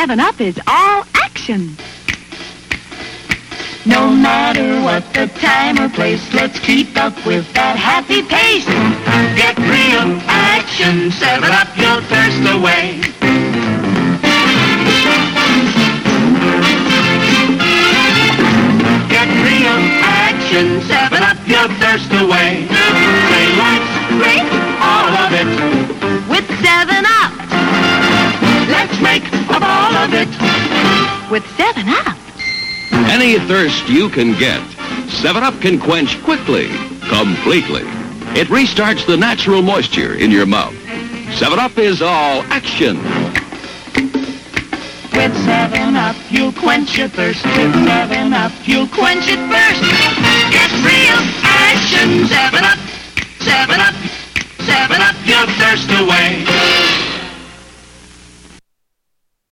7-Up is all action. No matter what the time or place, let's keep up with that happy pace. Get real action, 7-Up your thirst away. Get real action, 7-Up your thirst away. Say life's great, all of it. With 7-Up. Let's make a ball of it. With 7-Up. Any thirst you can get, 7-Up can quench quickly, completely. It restarts the natural moisture in your mouth. 7-Up is all action. With 7-Up, you'll quench your thirst. With 7-Up, you'll quench it first. Get real action, 7-Up. 7-Up, 7-Up your thirst away.